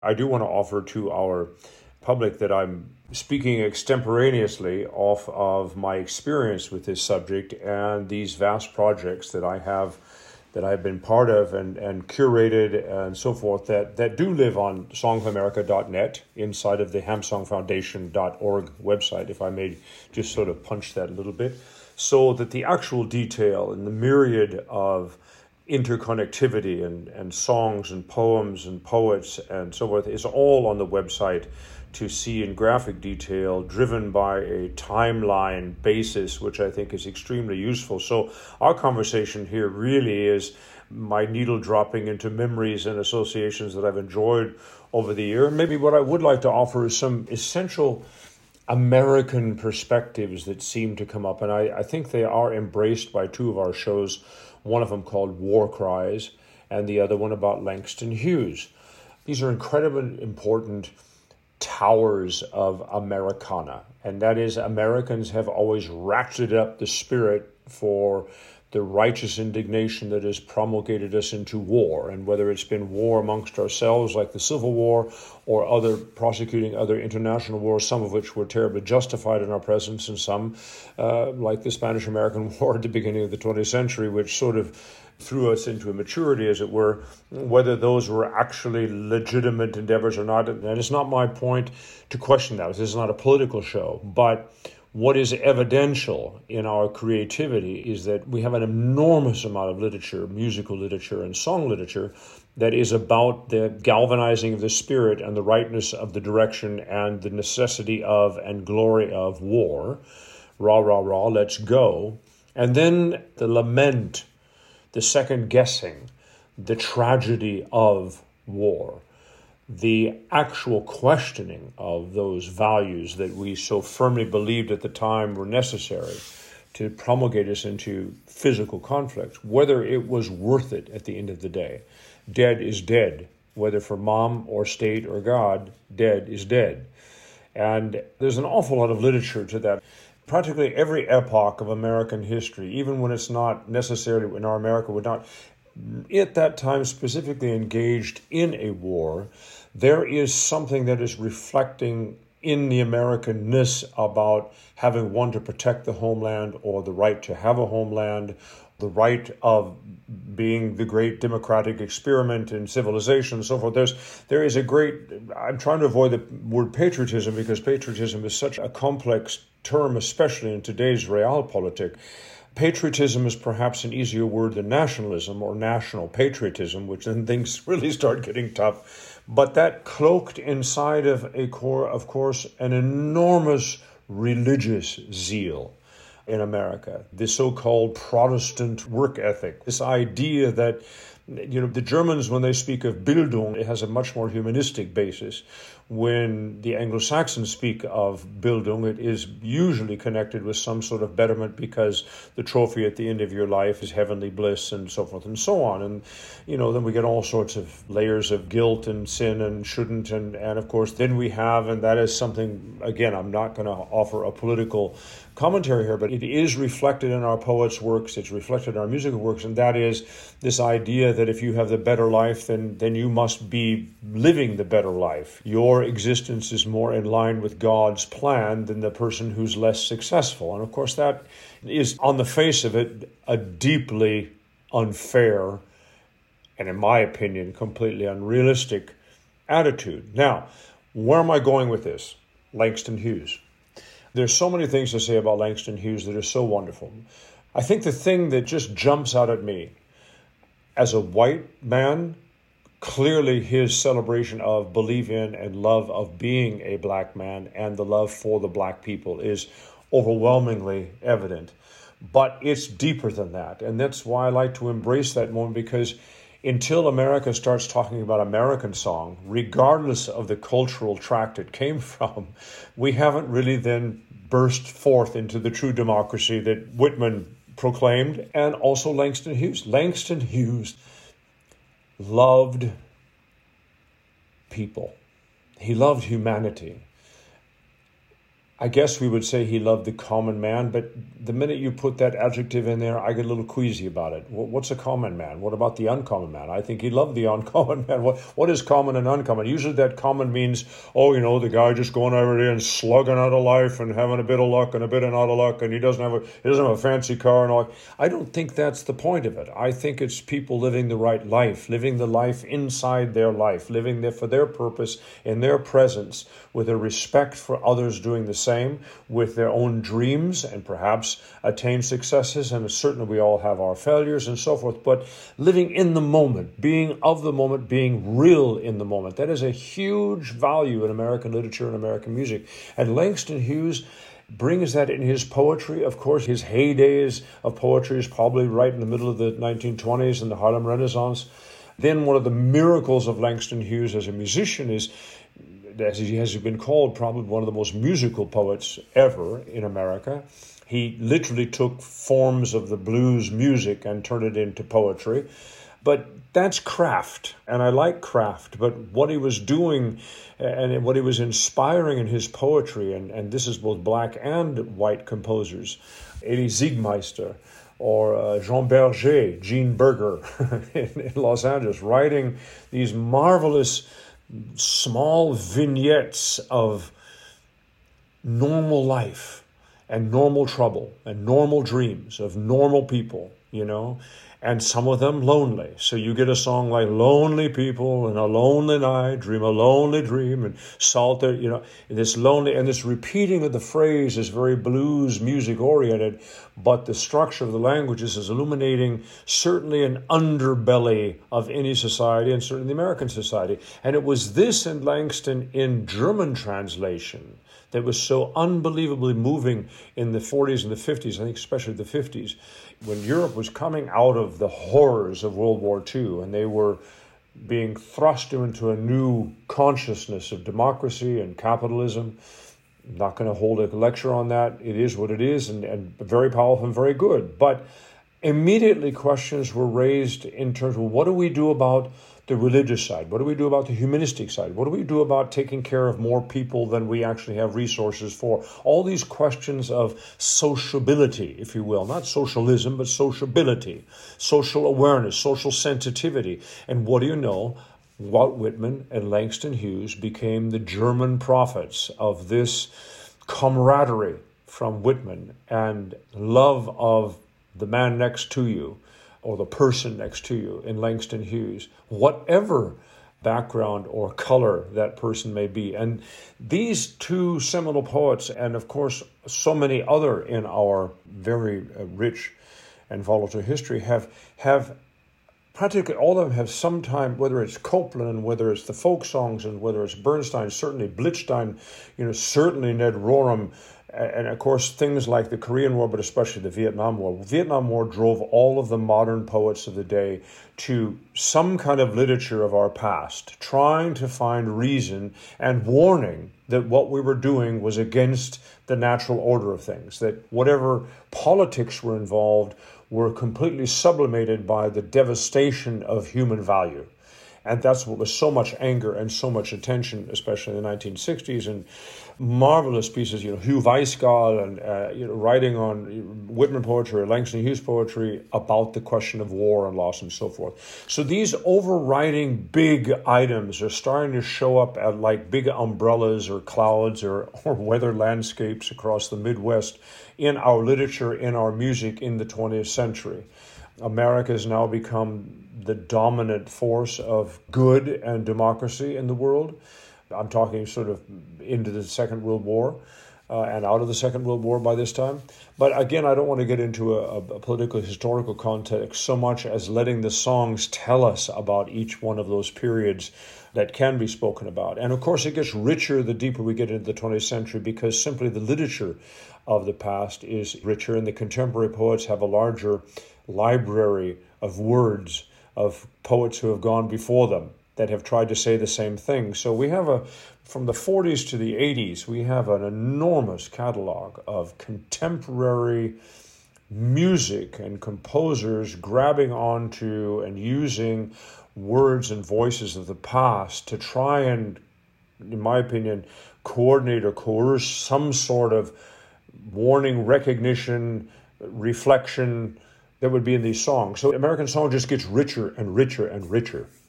I do want to offer to our public that I'm speaking extemporaneously off of my experience with this subject and these vast projects that I've been part of and curated and so forth that do live on songofamerica.net inside of the hamsongfoundation.org website, if I may just sort of punch that a little bit, so that the actual detail and the myriad of interconnectivity and songs and poems and poets and so forth is all on the website to see in graphic detail, driven by a timeline basis, which I think is extremely useful. So our conversation here really is my needle dropping into memories and associations that I've enjoyed over the year. And maybe what I would like to offer is some essential American perspectives that seem to come up. And I think they are embraced by two of our shows, one of them called War Cries and the other one about Langston Hughes. These are incredibly important towers of Americana, and that is, Americans have always ratcheted up the spirit for the righteous indignation that has promulgated us into war, and whether it's been war amongst ourselves like the Civil War or other prosecuting other international wars, some of which were terribly justified in our presence, and some like the Spanish-American War at the beginning of the 20th century, which sort of threw us into immaturity, as it were, whether those were actually legitimate endeavors or not. And it's not my point to question that. This is not a political show. But what is evidential in our creativity is that we have an enormous amount of literature, musical literature and song literature, that is about the galvanizing of the spirit and the rightness of the direction and the necessity of and glory of war. Rah, rah, rah, let's go. And then the lament, the second guessing, the tragedy of war, the actual questioning of those values that we so firmly believed at the time were necessary to promulgate us into physical conflict, whether it was worth it at the end of the day. Dead is dead, whether for mom or state or God, dead is dead. And there's an awful lot of literature to that. Practically every epoch of American history, even when it's not necessarily when our America would not at that time specifically engaged in a war, there is something that is reflecting in the Americanness about having one to protect the homeland or the right to have a homeland, the right of being the great democratic experiment in civilization and so forth. There is a great, I'm trying to avoid the word patriotism because patriotism is such a complex term, especially in today's realpolitik. Patriotism is perhaps an easier word than nationalism or national patriotism, which then things really start getting tough. But that cloaked inside of a core, of course, an enormous religious zeal in America, the so-called Protestant work ethic, this idea that, the Germans, when they speak of Bildung, it has a much more humanistic basis. When the Anglo-Saxons speak of Bildung, it is usually connected with some sort of betterment because the trophy at the end of your life is heavenly bliss and so forth and so on. And, then we get all sorts of layers of guilt and sin and shouldn't. And of course, then we have, and that is something, again, I'm not going to offer a political commentary here, but it is reflected in our poets' works, it's reflected in our musical works, and that is this idea that if you have the better life, then you must be living the better life. Your existence is more in line with God's plan than the person who's less successful. And of course, that is, on the face of it, a deeply unfair and, in my opinion, completely unrealistic attitude. Now, where am I going with this? Langston Hughes. There's so many things to say about Langston Hughes that are so wonderful. I think the thing that just jumps out at me, as a white man, clearly his celebration of belief in and love of being a black man and the love for the black people is overwhelmingly evident. But it's deeper than that. And that's why I like to embrace that moment, because until America starts talking about American song, regardless of the cultural tract it came from, we haven't really then burst forth into the true democracy that Whitman proclaimed, and also Langston Hughes. Langston Hughes loved people. He loved humanity. I guess we would say he loved the common man, but the minute you put that adjective in there, I get a little queasy about it. What's a common man? What about the uncommon man? I think he loved the uncommon man. What is common and uncommon? Usually that common means, the guy just going every day and slugging out of life and having a bit of luck and a bit of not of luck, and he doesn't have a fancy car and all. I don't think that's the point of it. I think it's people living the right life, living the life inside their life, living there for their purpose in their presence, with a respect for others doing the same, with their own dreams, and perhaps attain successes. And certainly we all have our failures and so forth, but living in the moment, being of the moment, being real in the moment. That is a huge value in American literature and American music. And Langston Hughes brings that in his poetry. Of course, his heydays of poetry is probably right in the middle of the 1920s and the Harlem Renaissance. Then one of the miracles of Langston Hughes as a musician is, as he has been called, probably one of the most musical poets ever in America. He literally took forms of the blues music and turned it into poetry. But that's craft, and I like craft. But what he was doing and what he was inspiring in his poetry, and this is both black and white composers, Elie Siegmeister, or Jean Berger, Gene Berger in Los Angeles, writing these marvelous small vignettes of normal life and normal trouble and normal dreams of normal people, and some of them lonely. So you get a song like Lonely People in a Lonely Night, Dream a Lonely Dream, and Salter, this lonely, and this repeating of the phrase is very blues music oriented, but the structure of the languages is illuminating certainly an underbelly of any society, and certainly the American society. And it was this in Langston in German translation that was so unbelievably moving in the 40s and the 50s, I think especially the 50s, when Europe was coming out of the horrors of World War II, and they were being thrust into a new consciousness of democracy and capitalism. I'm not going to hold a lecture on that. It is what it is, and very powerful and very good. But immediately questions were raised in terms of, what do we do about the religious side? What do we do about the humanistic side? What do we do about taking care of more people than we actually have resources for? All these questions of sociability, if you will, not socialism, but sociability, social awareness, social sensitivity. And what do you know? Walt Whitman and Langston Hughes became the German prophets of this camaraderie from Whitman and love of the man next to you, or the person next to you in Langston Hughes, whatever background or color that person may be. And these two seminal poets, and of course so many other in our very rich and volatile history, have practically all of them have sometime, whether it's Copland, whether it's the folk songs, and whether it's Bernstein, certainly Blitzstein, certainly Ned Rorem, and of course things like the Korean War, but especially the Vietnam War. The Vietnam War drove all of the modern poets of the day to some kind of literature of our past, trying to find reason and warning that what we were doing was against the natural order of things, that whatever politics were involved were completely sublimated by the devastation of human value. And that's what was so much anger and so much attention, especially in the 1960s, and marvelous pieces, Hugh Weisgall, and writing on Whitman poetry or Langston Hughes poetry about the question of war and loss and so forth. So these overriding big items are starting to show up at like big umbrellas or clouds or weather landscapes across the Midwest in our literature, in our music in the 20th century. America has now become the dominant force of good and democracy in the world. I'm talking sort of into the Second World War and out of the Second World War by this time. But again, I don't want to get into a political historical context so much as letting the songs tell us about each one of those periods that can be spoken about. And of course, it gets richer the deeper we get into the 20th century, because simply the literature of the past is richer, and the contemporary poets have a larger library of words of poets who have gone before them that have tried to say the same thing. So we have from the 40s to the 80s, we have an enormous catalog of contemporary music and composers grabbing onto and using words and voices of the past to try and, in my opinion, coordinate or coerce some sort of warning, recognition, reflection that would be in these songs. So American song just gets richer and richer and richer.